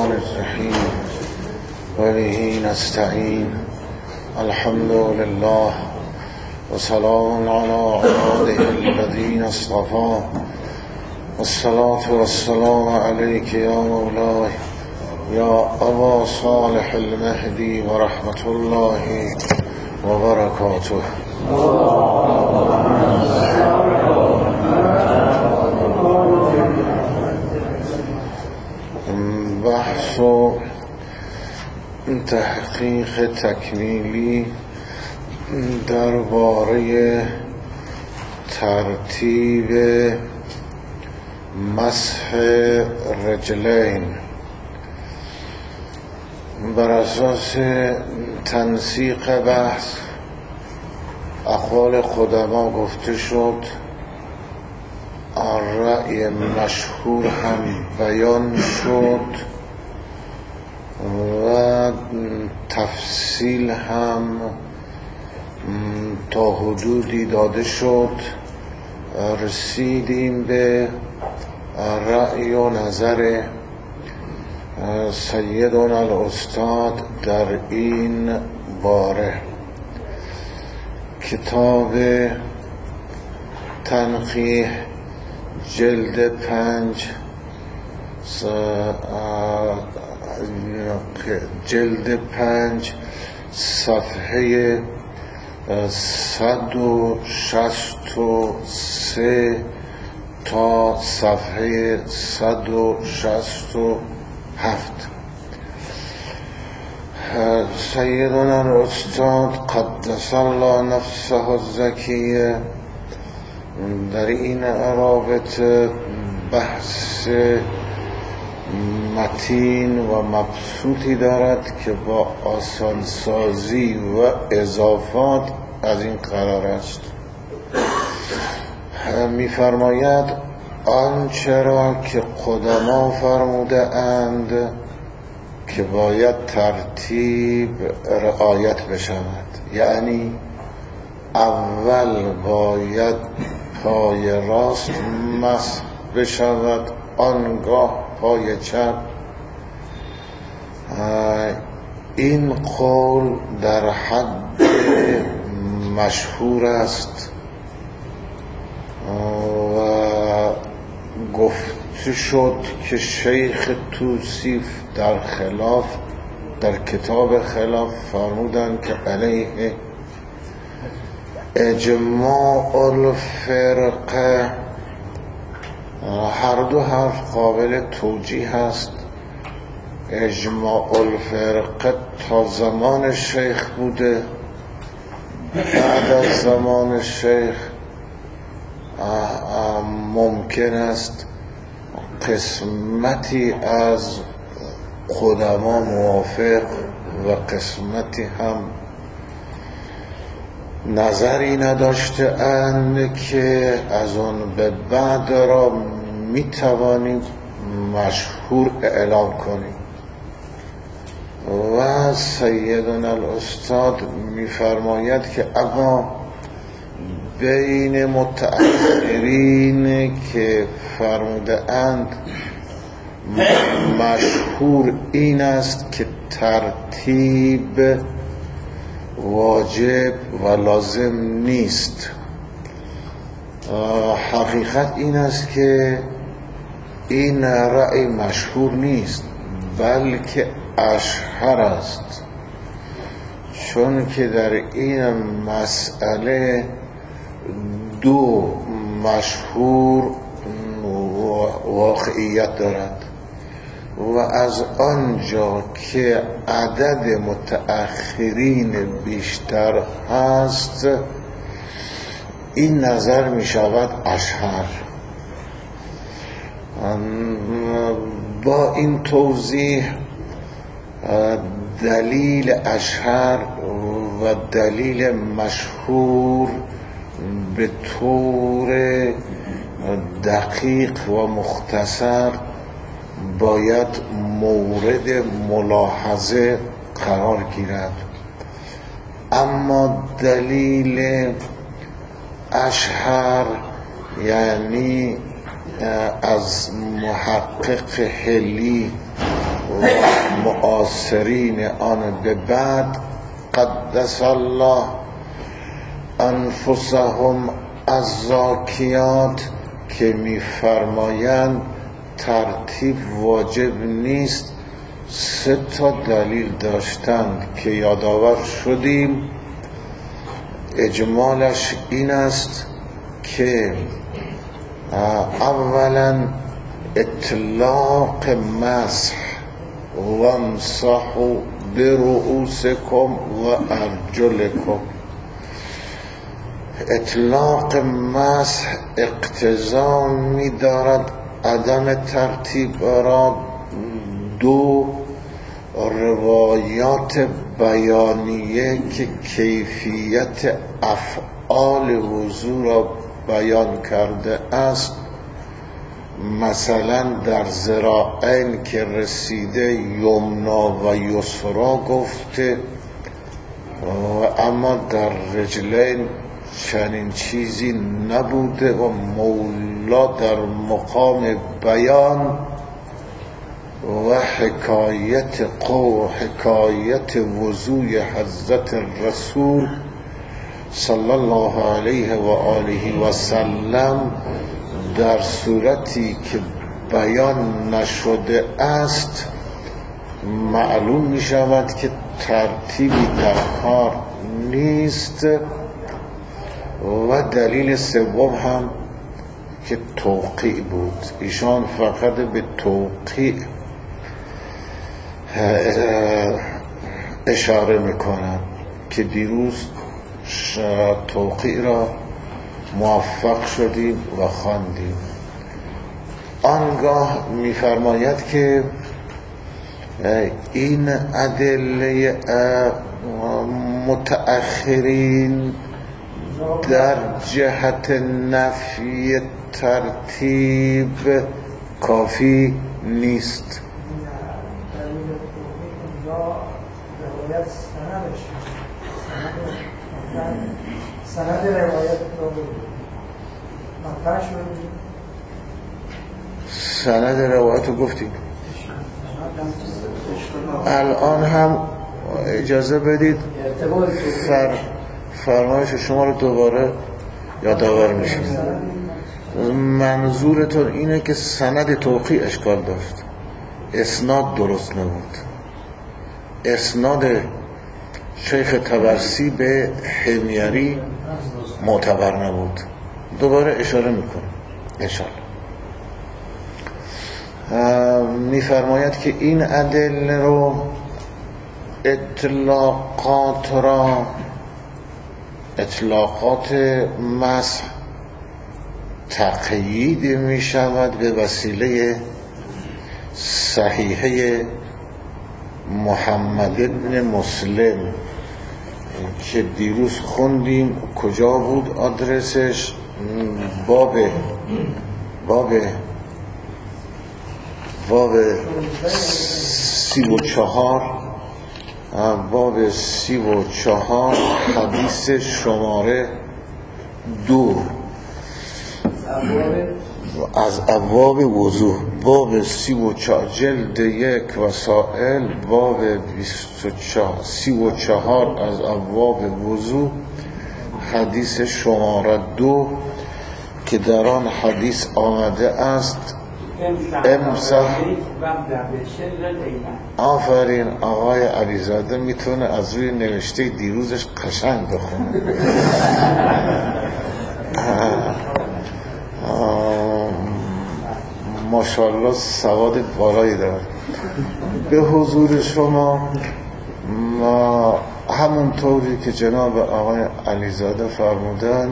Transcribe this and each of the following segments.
الرحمن الرحیم و به نستعین. الحمد لله و سلام علی عباده الذین اصطفی. والصلاة والسلام علیک یا مولاي یا ابا صالح المهدی و رحمت الله و برکاته. بحث و تحقیق تکمیلی درباره ترتیب مسح رجلین بر اساس تنسیق بحث اقوال قدما گفته شد، رأی مشهور هم بیان شد و تفصیل هم تا حدودی داده شد. رسیدیم به رأی و نظر سیدنا الاستاد در این باره. کتاب تنقیح جلد 5 صفحه 163 تا صفحه 167. سیدنا الاستاد قدس الله نفسه الزکیه در این رابطه بحث متین و مبسوطی دارد که با آسانسازی و اضافات از این قرار است. می‌فرماید آنچه را که قدما فرموده اند که باید ترتیب رعایت بشود، یعنی اول باید پای راست مسح بشود، آنگاه پای چپ. این قول در حد مشهور است و گفته شد که شیخ توصیف در کتاب خلاف فرمودند که علیه اجماع الفرقه. هر دو حرف قابل توجیه است. اجماع الفرقه تا زمان شیخ بوده، بعد از زمان شیخ ممکن است قسمتی از قدما موافق و قسمتی هم نظری نداشته اند که از آن به بعد را می توانیم مشهور اعلام کنیم. و سیدنا الاستاد می فرماید که اما بین متأخرین که فرموده اند مشهور این است که ترتیب واجب و لازم نیست. حقیقت این است که این رأی مشهور نیست، بلکه اشهر است، چون که در این مسئله دو مشهور واقعیت دارد و از آنجا که عدد متأخرین بیشتر هست این نظر می شود اشهر. با این توضیح دلیل اشهر و دلیل مشهور به طور دقیق و مختصر باید مورد ملاحظه قرار گیرد. اما دلیل اشهر یعنی از محقق حلی و معاصرین آن به بعد قدس الله انفسهم الزاکیات که می‌فرمایند ترتیب واجب نیست، 3 دلیل داشتند که یادآور شدیم. اجمالش این است که اولا اطلاق مسح وامسحوا برؤوسکم و ارجلکم. اطلاق مسح اقتضا می دارد عدم ترتیب را. 2 روایات بیانیه که کیفیت افعال وضو را بیان کرده است، مثلا در ذراعین که رسیده یمنا و یسرا گفته و اما در رجلین چنین چیزی نبوده و مولا در مقام بیان و حکایت وضوی حضرت رسول صلی الله علیه و آله و سلم در صورتی که بیان نشده است معلوم می شود که ترتیبی در کار نیست. و دلیل سوم هم که توقیع بود. ایشان فقط به توقیع اشاره میکنند که دیروز توقیع را موفق شدیم و خواندیم. آنگاه میفرماید که این ادله متأخرین در جهت نفی ترتیب کافی نیست. سند روایت سند روایت رو گفتیم. الان هم اجازه بدید فرمایش شما رو دوباره یادآور میشیم. منظورتون اینه که سند توقیع اشکال داشت، اسناد درست نبود. اسناد شیخ طبرسی به حمیری معتبر نبود. دوباره اشاره میکنم انشاءالله. میفرماید که این ادله رو اطلاقات مسح تقیید می شود به وسیله صحیحه محمد ابن مسلم که دیروز خوندیم. کجا بود آدرسش؟ باب 34 باب 34 حدیث شماره 2 از ابواب وضو، باب 34 جلد 1 وسائل، باب 34 از ابواب وضو، حدیث شماره 2 که در آن حدیث آمده است امسح. آفرین، آقای علیزاده میتونه از روی نوشته دیروزش قشنگ بخونه. ماشاءالله سواد بالایی داره. به حضور شما همونطوری که جناب آقای علیزاده فرمودن،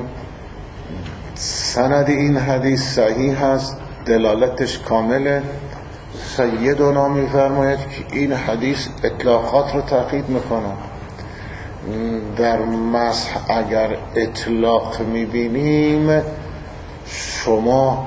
سند این حدیث صحیح هست، دلالتش کامله. سیدنا میفرماید که این حدیث اطلاقات رو تأکید میکنه. در مسح اگر اطلاق میبینیم، شما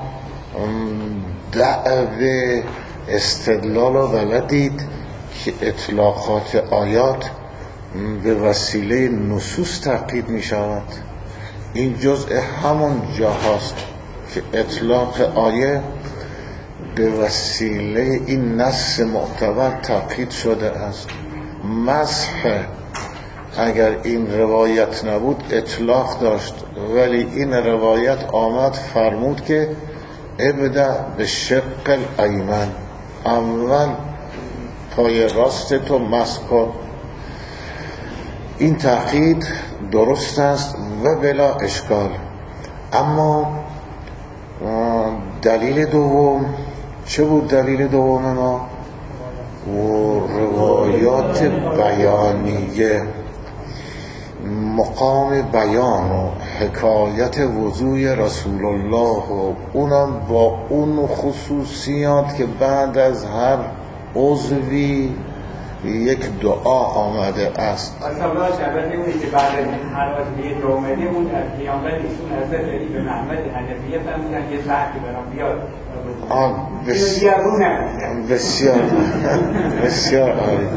دعوه استدلال رو بلدید که اطلاقات آیات به وسیله نصوص تأکید میشود. این جزء همون جا هست که اطلاق آیه به وسیله این نص معتبر تأکید شده است. مسح اگر این روایت نبود اطلاق داشت، ولی این روایت آمد فرمود که ابدأ به شق الایمن، اول پای راست تو مسح کن. این تأکید درست است و بلا اشکال. اما دلیل دوم چه بود؟ دلیل دوم ما و روایات بیانیه، مقام بیان و حکایت وضوی رسول الله و اونم با اون خصوصیات که بعد از هر عضوی یک دعا آمده است. اصلا شبه نمونی که بعد از هر عضوی دعا آمده اون از پیامبر ایشون حضرت علی به محمد حنفیه فرمودن یه ضعفی برام بیاد. بسیار عالی.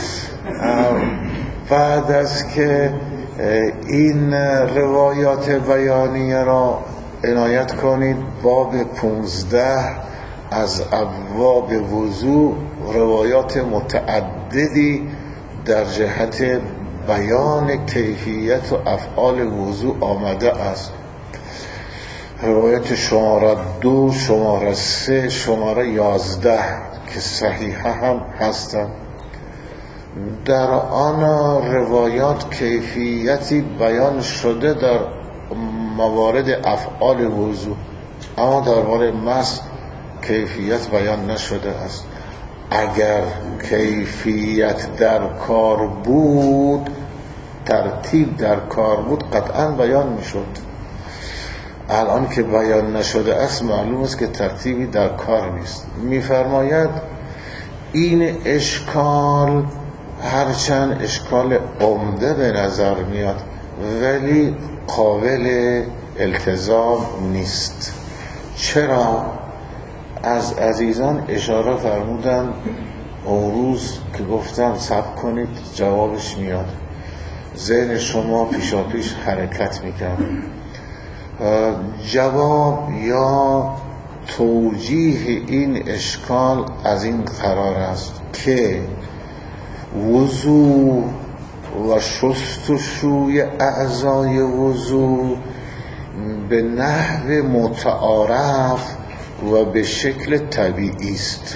بعد از که این روایات بیانیه را عنایت کنید، باب 15 از ابواب وضو روایات متعددی در جهت بیان کیفیت و افعال وضو آمده است. روایت شماره 2، شماره 3، شماره 11 که صحیحه هم هستند. در آن روایات کیفیتی بیان شده در موارد افعال وضو، اما در مورد مسح کیفیت بیان نشده است. اگر کیفیت در کار بود، ترتیب در کار بود، قطعا بیان میشد. الان که بیان نشده است معلوم است که ترتیبی در کار نیست. میفرماید این اشکال هرچند اشکال عمده به نظر میاد ولی قابل التزام نیست. چرا؟ از عزیزان اشاره فرمودن اون روز که گفتم صبر کنید جوابش میاد، ذهن شما پیشا پیش حرکت میکنه. جواب یا توجیه این اشکال از این قرار است که وضو و شستشوی اعضای وضو به نحو متعارف و به شکل طبیعی است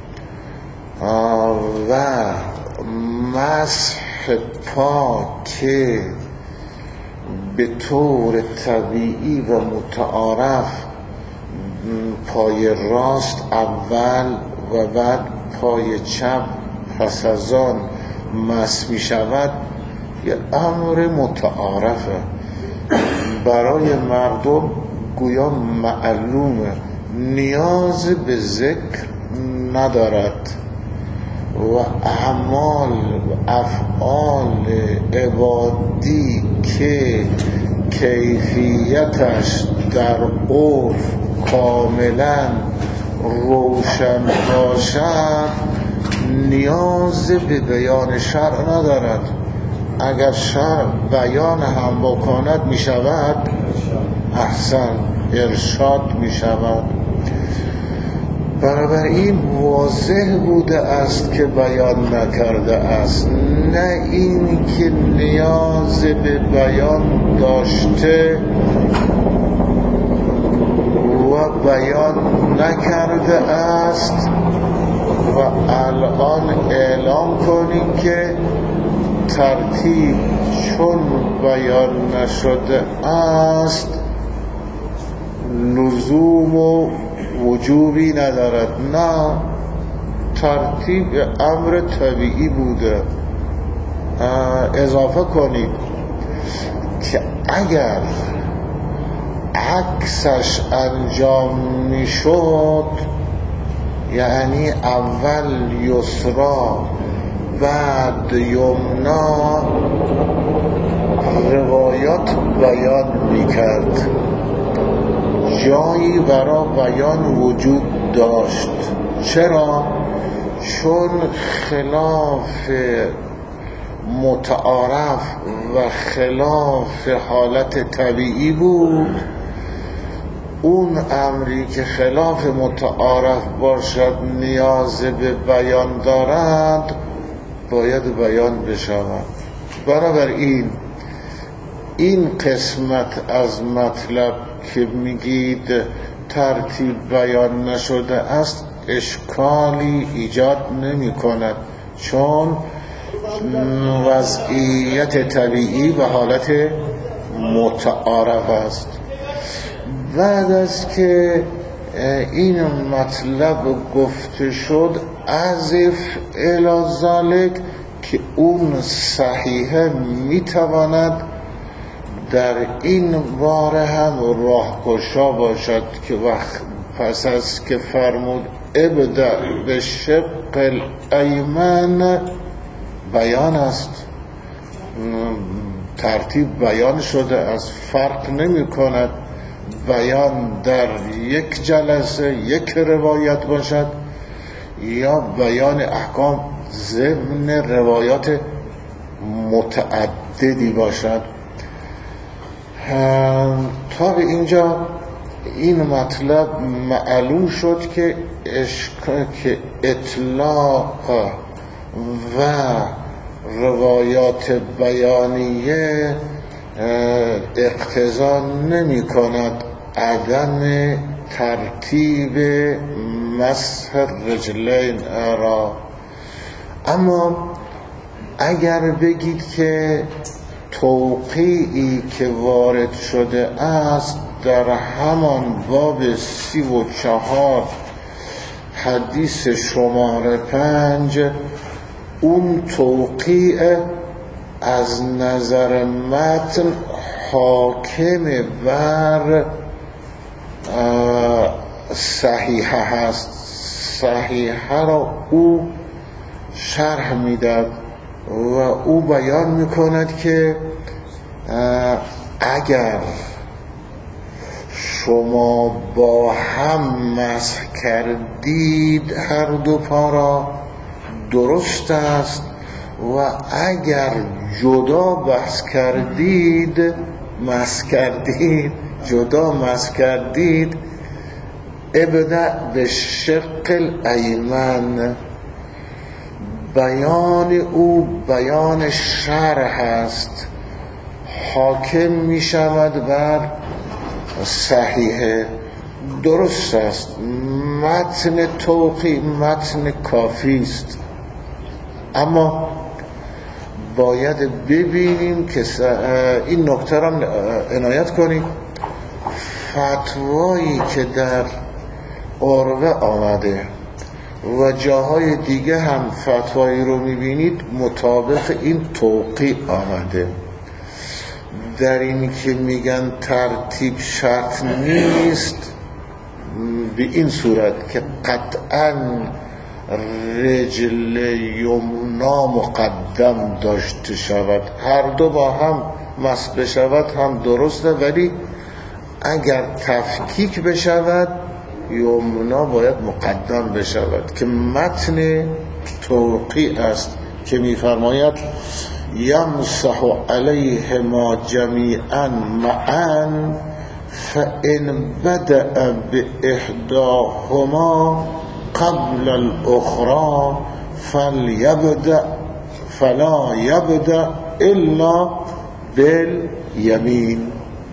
و مسح پا که به طور طبیعی و متعارف پای راست اول و بعد پای چپ پس از آن مسح می شود، یه امر متعارفه برای مردم، گویا معلومه، نیاز به ذکر ندارد و اعمال و افعال عبادی که کیفیتش در عرف کاملا روشن باشد نیاز به بیان شرع ندارد. اگر شرع بیان هم بکند می شود احسن، ارشاد می شود. بنابراین واضح بوده است که بیان نکرده است، نه این که نیاز به بیان داشته و بیان نکرده است و الان اعلام کنیم که ترتیب چون بیان نشده است لزوم و وجوبی ندارد. نه، ترتیب امر طبیعی بوده. اضافه کنید که اگر عکسش انجام میشد، یعنی اول یسرا بعد یمنا، روایات بیان میکرد، جایی برای بیان وجود داشت. چرا؟ چون خلاف متعارف و خلاف حالت طبیعی بود اون امری که خلاف متعارف باشد نیاز به بیان دارد باید بیان بشود. بنابراین این قسمت از مطلب که میگید ترتیب بیان نشده است اشکالی ایجاد نمی کند، چون وضعیت طبیعی و حالت متعارف است. بعد از که این مطلب گفته شد عزف الی ذلک که اون صحیحه میتواند در این باره هم راهگشا باشد که وقت پس از که فرمود ابدأ به شق الایمن بیان است، ترتیب بیان شده از فرق نمی کند بیان در یک جلسه یک روایت باشد یا بیان احکام ضمن روایات متعددی باشد. تا به اینجا این مطلب معلوم شد که اطلاق و روایات بیانیه اقتضا نمی کند عدم ترتیب مسح رجلین را. اما اگر بگید که توقیعی که وارد شده است در همان باب 34 حدیث شماره 5 اون توقیع از نظر متن حاکم بر صحیحه هست، صحیحه را او شرح میداد و او بیان میکند که اگر شما با هم مسح کردید هر دو پا را درست است و اگر جدا بحث کردید جدا مسح کردید ابدأ به شق الایمن. بیان او بیان شرح است، حاکم می شود بر صحیحه، درست است. متن توقیع متن کافی است، اما باید ببینیم که این نکته را عنایت کنیم. فتوایی که در عروه آمده و جاهای دیگه هم فتوایی رو میبینید مطابق این توقیع آمده. در این که میگن ترتیب شرط نیست به این صورت که قطعاً رجل یمنا مقدم داشته شود، هر دو با هم مسح بشود هم درسته، ولی اگر تفکیک بشود یمنا باید مقدم بشود که متن توقیع است که میفرماید یمسح علیهما جمیعا معا فان بدأ باحداهما قبل الاخرى فلا یبدأ الا بالیمین.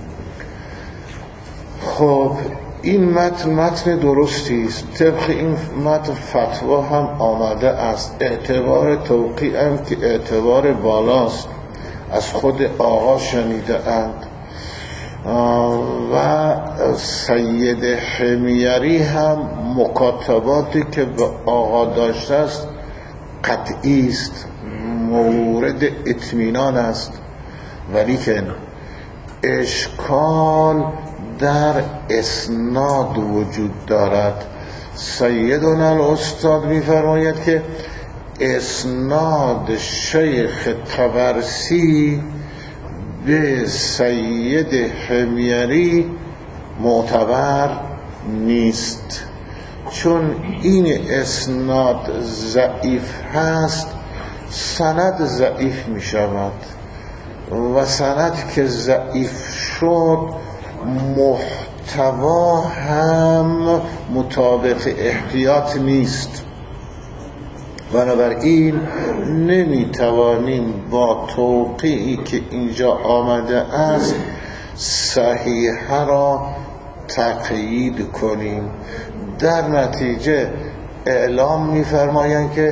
خب این متن درستی است، طبق این متن فتوا هم آمده است. اعتبار توقیع هم که اعتبار بالاست، از خود آقا شنیده اند و سید حمیری هم مکاتباتی که به آقا داشته است قطعی است، مورد اطمینان است، ولیکن اشکال در اسناد وجود دارد. سیدنا الاستاد می‌فرماید که اسناد شیخ طبرسی به سید حمیری معتبر نیست، چون این اسناد ضعیف هست، سند ضعیف می شود و سند که ضعیف شد محتوا هم مطابق احتیاط نیست. بنابراین نمیتوانیم با توقیعی که اینجا آمده است صحیحه را تقیید کنیم. در نتیجه اعلام می‌فرمایند که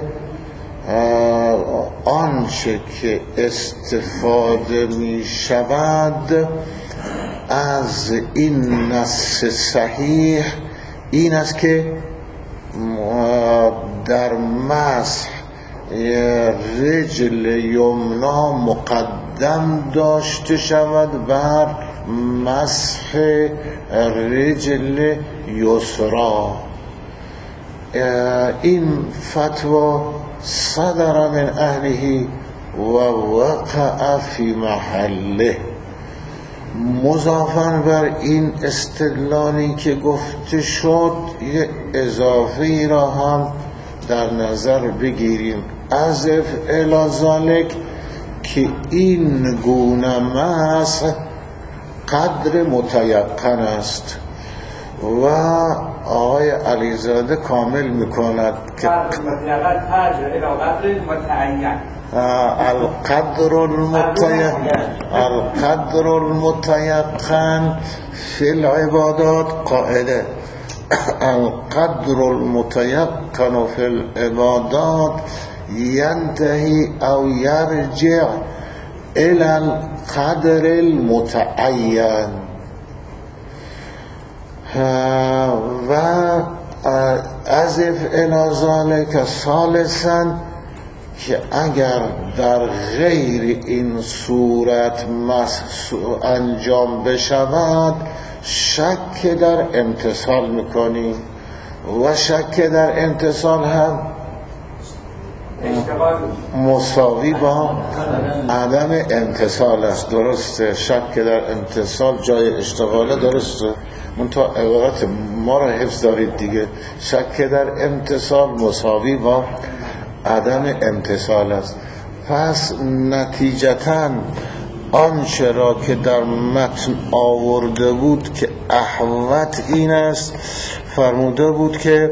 آنچه که استفاده می شود از این نص صحیح این است که در مسح رجل یمنا مقدم داشته شود بر مسح رجل یسرا. این فتوا صدر من اهله و وقع فی محله. مضافاً بر این استدلالی که گفته شد یه اضافه را هم در نظر بگیریم. اضف الی ذالک که این گونه مسح قدر متیقن است و آقای علیزاده کامل میکند که القدر المتيقن في العبادات قاعده القدر المتيقن في العبادات ينتهي او يرجع الى القدر المتعين. و اضف الی ذلك ثالثا که اگر در غیر این صورت مسح انجام بشود شک در امتصال میکنیم و شک در امتصال هم مساوی با عدم امتصال است. درسته، شک در امتصال جای اشتغاله، درسته، منتها عبارت ما را حفظ دارید دیگه. شک در امتصال مساوی با عدم امتصال است. پس نتیجتاً آنچه را که در متن آورده بود که احوط این است، فرموده بود که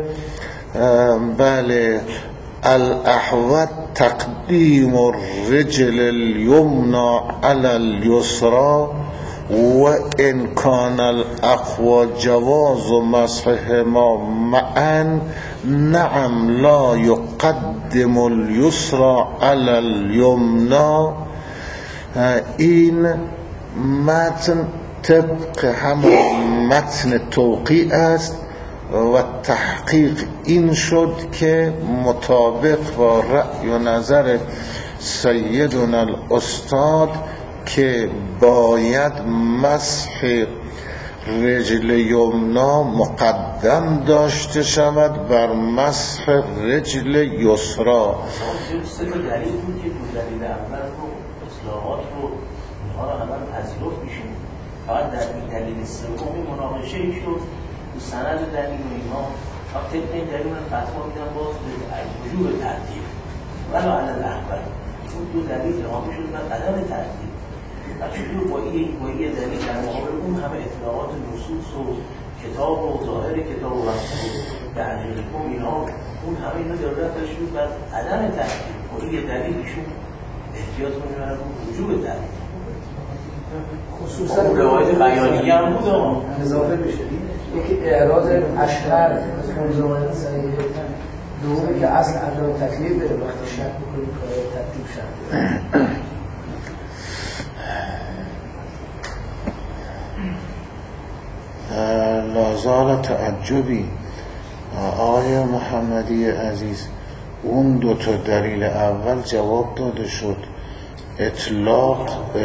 بله الاحوط تقدیم الرجل الیمنى علی الیسرى و ان کان الاقوى جواز مسحهما معا نعم لا یقدم الیسرى علی الیمنى. این متن طبق همون متن توقیع است و تحقیق این شد که مطابق با رأی و نظر سیدنا الاستاد که باید مسح رجل یمنا مقدم داشته شود بر مسح رجل یسرا. سه تا دلیل بود که دلیل اول رو اصلاحات رو اینها رو همه پذیرفت میشیم. فقط در این دلیل سوم مناقشه ای شد تو سند دلیل و اینها. طبق این دلیل من فتوا میدم باز به وجوب ترتیب ولی علی الاحوط اون دو دلیل حامی شد من عدم ترتیب و چطور با این دلیل در مقابل اون همه اطلاعات نصوص و کتاب و ظاهر کتاب و تحقیق و اینها اون همه اینا ضرورت داشت بود بر عدم ترتیب با این دلیلشون احتیاط می‌کنن وجوب ترتیب خصوصا روایت بیانیه هم بود اضافه بشه. یکی اعراض اشهر از روایت صحیح دومی که اصل عدم تکلیف داره وقتی شک می‌کنیم که ترتیب شد. لازال تعجبی آقای محمدی عزیز اون دو تا دلیل اول جواب داده شد. اطلاق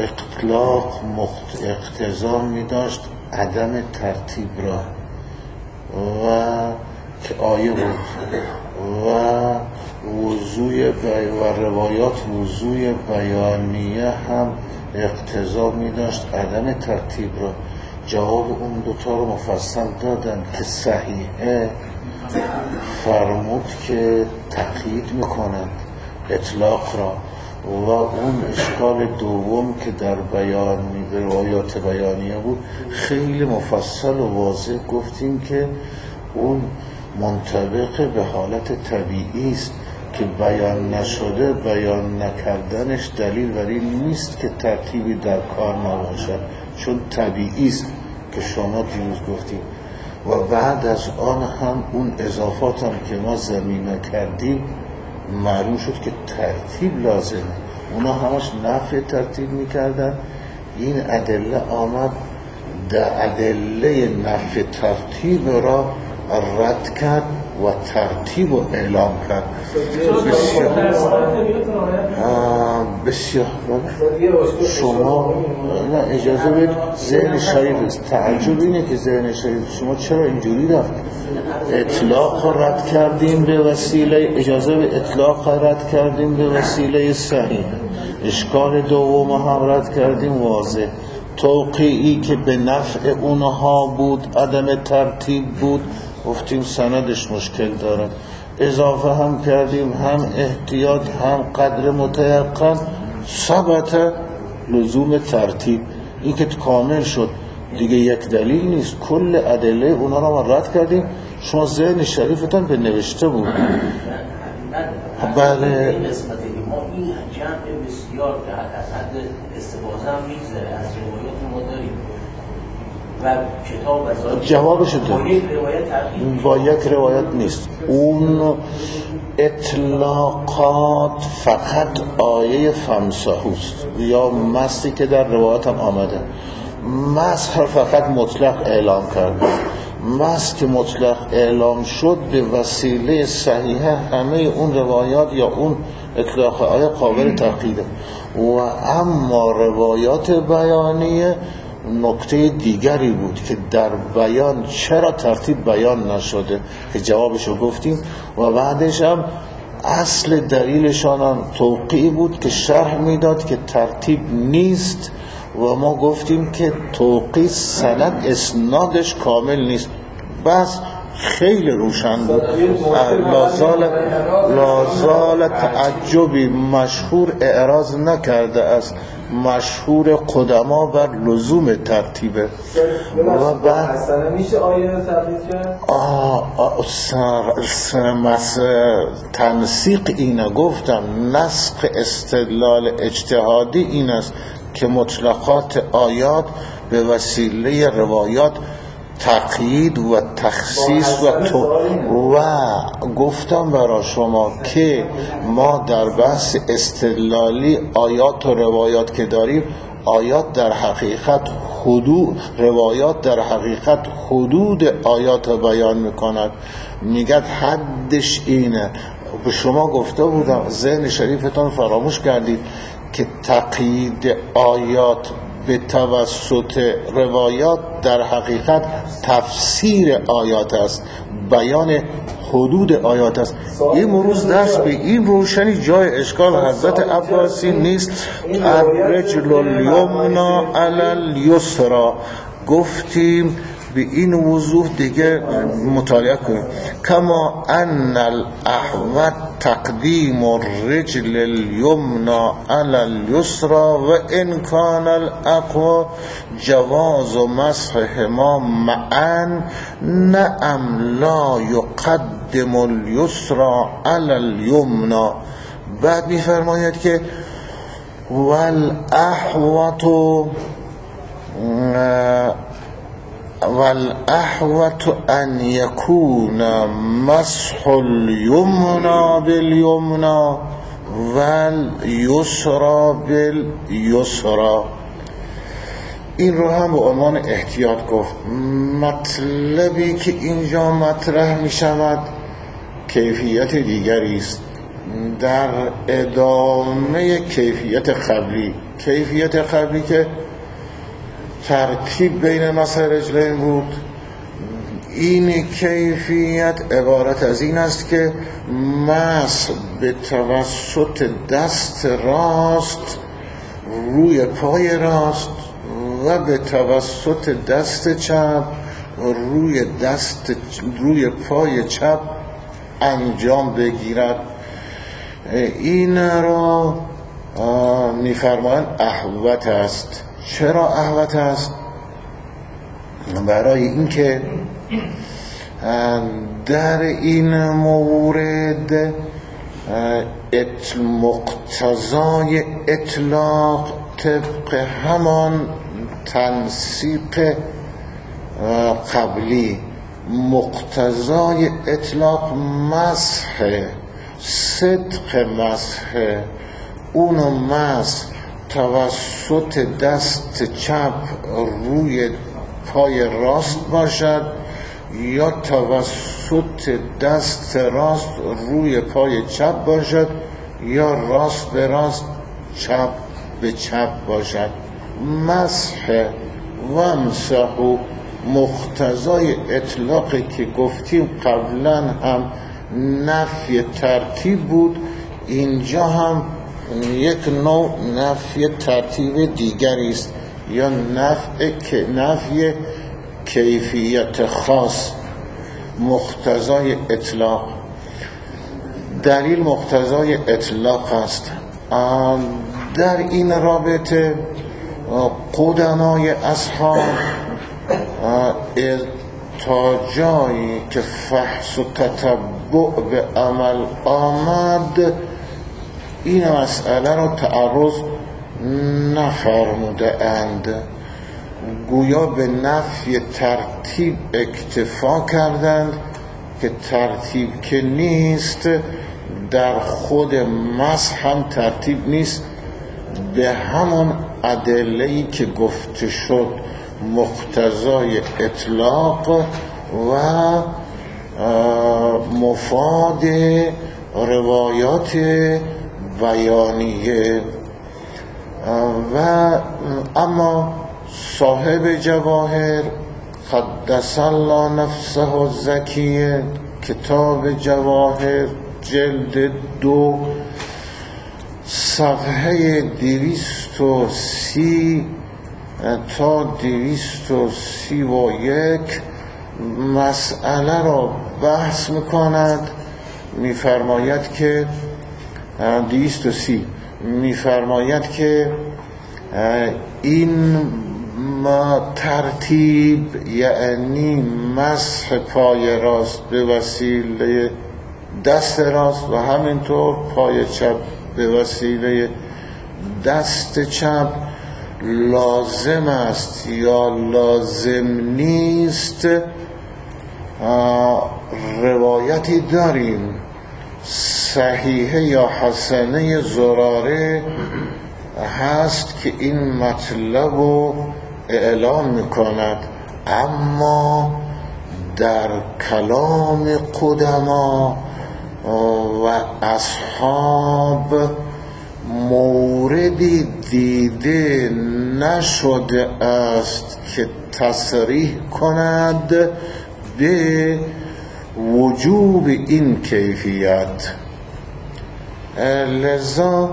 اقتضا می داشت عدم ترتیب را و که آیه بود و وضوع و روایات وضوع بیانیه هم اقتضا می داشت عدم ترتیب را. جواب اون دوتا رو مفصل دادن که صحیحه فرمود که تقیید میکنند اطلاق را و اون اشکال دوم که در روایات بیانیه بود خیلی مفصل و واضح گفتیم که اون منطبق به حالت طبیعی است که بیان نشده، بیان نکردنش دلیل بر این نیست که ترتیبی در کار نباشد، چون طبیعی است که شما دیروز گفتیم. و بعد از آن هم اون اضافات هم که ما ضمیمه کردیم معلوم شد که ترتیب لازمه. اونا همش نفی ترتیب میکردن، این ادله آمد در ادله نفی ترتیب را رد کرد و ترتیب رو اعلام کرد. بسیار شما نه اجازه بید ذهن شریف است. تعجب اینه که ذهن شریف شما چرا اینجوری رفت؟ اطلاق رد کردیم به وسیله، اجازه به اطلاق رد کردیم به وسیله صحیح، اشکال دوم هم رد کردیم واضح، توقیعی که به نفع اونها بود عدم ترتیب بود گفتیم سندش مشکل داره، اضافه هم کردیم هم احتیاط هم قدر متیقن، ثبت لزوم ترتیب. این که کامل شد دیگه یک دلیل نیست، کل ادله اونا رو ما رد کردیم. شما ذهن شریفتان به نوشته بود. بله این قسمت ما این جمع بسیار که از حد استفاده هم میگذره از روایات ما داریم و کتاب از جوابش با یک روایت نیست. اون اطلاقات فقط آیه فمسحوست یا مستی که در روایت هم آمده، مسح فقط مطلق اعلام کرد. مسح که مطلق اعلام شد به وسیله صحیحه همه اون روایات یا اون اطلاق آیه قابل تقییده. و اما روایات بیانیه نکته دیگری بود که در بیان چرا ترتیب بیان نشده که جوابشو گفتیم و بعدش هم اصل دلیلشان هم توقیع بود که شرح میداد که ترتیب نیست و ما گفتیم که توقیع سند اسنادش کامل نیست. بس خیلی روشن بود. لازال تعجبی مشهور اعراض نکرده است، مشهور قدما بر لزوم ترتیبه. و بعد اصلا میشه آیه رو تبدیل کرد؟ تنسیق اینه گفتم، نسخ استدلال اجتهادی این است که مطلقات آیات به وسیله روایات تقیید و تخصیص و گفتم برای شما که ما در بحث استدلالی آیات و روایات که داریم، آیات در حقیقت روایات در حقیقت حدود آیات بیان میکند، میگد حدش اینه. به شما گفته بودم ذهن شریفتان فراموش کردید که تقیید آیات به توسط روایات در حقیقت تفسیر آیات است، بیان حدود آیات است. این مروز دست به این روشنی جای اشکال حضرت عباسی نیست. الرجل الیمنا علی الیسرا گفتیم به این وضوح دیگه مطالعه کنیم. کما ان الاحوط تقدیم الرجل الیمنا علی الیسرا و ان کان الاقوى جواز مسحهما معا نعم لا یقدم الیسرا علی الیمنا. بعد میفرماید که والاحوط ان يكون مسح اليمنى باليمنى واليسرى باليسرى. این رو هم به عنوان احتیاط گفت. مطلبی که اینجا مطرح می شود کیفیت دیگری است در ادامه کیفیت قبلی که ترتیب بین مسح رجلین بود. این کیفیت عبارت از این است که مسح به توسط دست راست روی پای راست و به توسط دست چپ روی پای چپ انجام بگیرد. این را میفرمایند احوط است. چرا احوط است؟ برای اینکه در این مورد مقتضای اطلاق طبق همان تنسیق قبلی، مقتضای اطلاق مسح، صدق مسح، اون مسح توسط دست چپ روی پای راست باشد یا توسط دست راست روی پای چپ باشد یا راست به راست چپ به چپ باشد. مسح و امسحوا مقتضای اطلاقی که گفتیم قبلا هم نفی ترتیب بود، اینجا هم یک نوع نفی ترتیب دیگری است یا نفی کیفیت خاص. مقتضای اطلاق، دلیل مقتضای اطلاق است. در این رابطه قدمای اصحاب تا جایی که فحص و تتبع به عمل آمد این مسئله را تعرض نفرموده اند، گویا به نفی ترتیب اکتفا کردند که ترتیب که نیست، در خود مسح هم ترتیب نیست، به همون ادله‌ای که گفته شد مقتضای اطلاق و مفاد روایات بیانیه. و اما صاحب جواهر قدس الله نفسه الزکیه، کتاب جواهر جلد 2 صفحه 230 تا 231 مسئله را بحث میکند. میفرماید که 230 میفرماید که این ترتیب یعنی مسح پای راست به وسیله دست راست و همینطور پای چپ به وسیله دست چپ لازم است یا لازم نیست. روایتی داریم صحیحه یا حسنه زراره هست که این مطلب رو اعلام میکند، اما در کلام قدما و اصحاب موردی دیده نشده است که تصریح کند به وجوب این کیفیت. لذا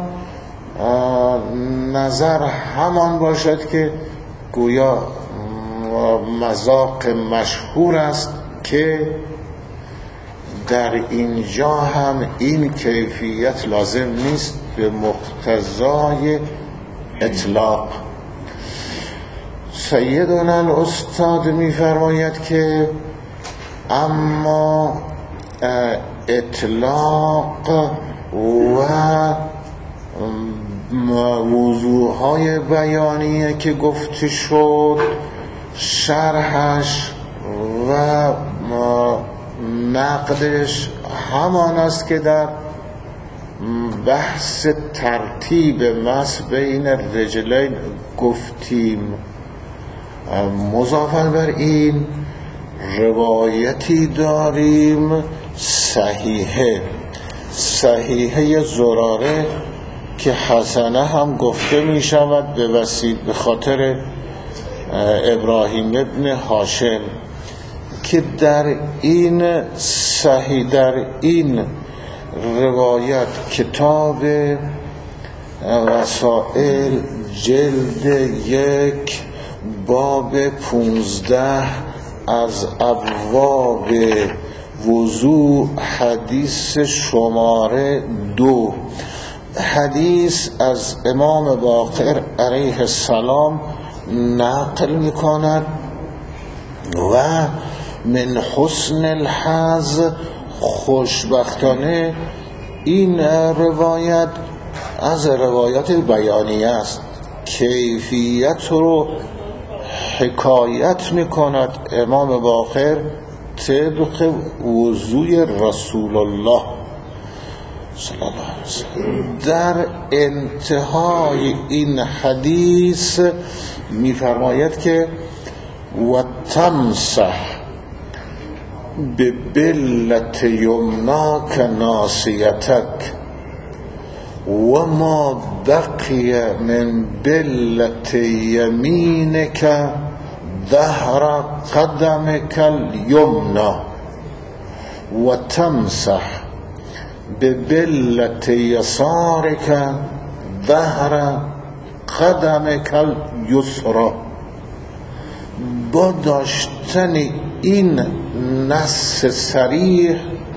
نظر همان باشد که گویا مذاق مشهور است که در اینجا هم این کیفیت لازم نیست به مقتضای اطلاق. سیدنا الاستاد میفرماید که اما اطلاق و موضوعهای بیانیه که گفته شد شرحش و نقدش همان است که در بحث ترتیب مسح بین رجلین گفتیم. مضافاً بر این روایتی داریم صحیحه زراره که حسنه هم گفته می شود به خاطر ابراهیم ابن هاشم، که در این روایت کتاب وسائل جلد 1 باب 15 از ابواب وضوء حدیث شماره 2 حدیث از امام باقر علیه السلام نقل میکند و من حسن الحظ، خوشبختانه این روایت از روایات بیانیه است، کیفیت رو حکایت میکند امام باقر طبق وضوی رسول الله صلی الله علیه وسلم. در انتهای این حدیث میفرماید که و تمسح ببلت یمناک ناصیتک و ما بقی من بلت یمینک ظهر قدمک الیمنا و تمسح ببلت یسارک ظهر قدمک الیسرا. با داشتن این نص صریح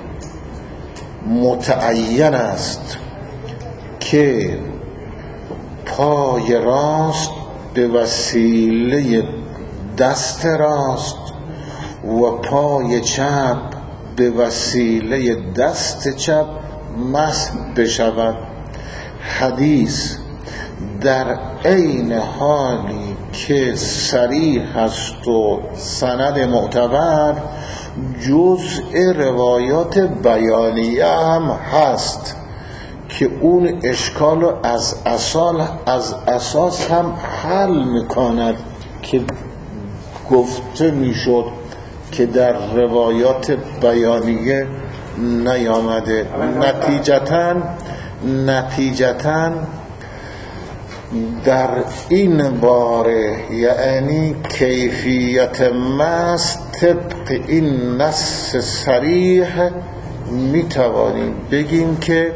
متعین است که پای راست به وسیله دست راست و پای چپ به وسیله دست چپ مسح بشود. حدیث در عین حالی که صریح است و سند معتبر، جزء روایات بیانیه هم هست که اون اشکال رو از اساس هم حل میکند که گفته میشد که در روایات بیانیه نیامده. نتیجتاً در این باره، یعنی کیفیت مسح طبق این نص صریح، میتوانیم بگیم که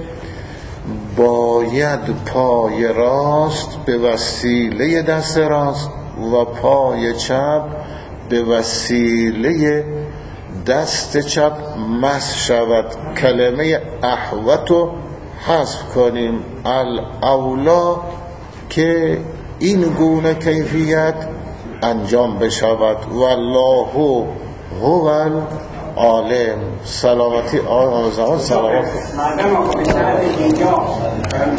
باید پای راست به وسیله دست راست و پای چپ به وسیله دست چپ مسح شود. کلمه احوطو حذف کنیم، الاولا که این گونه کیفیت انجام بشود. والله هو العالم. سلامتی آقا زمان سلامت.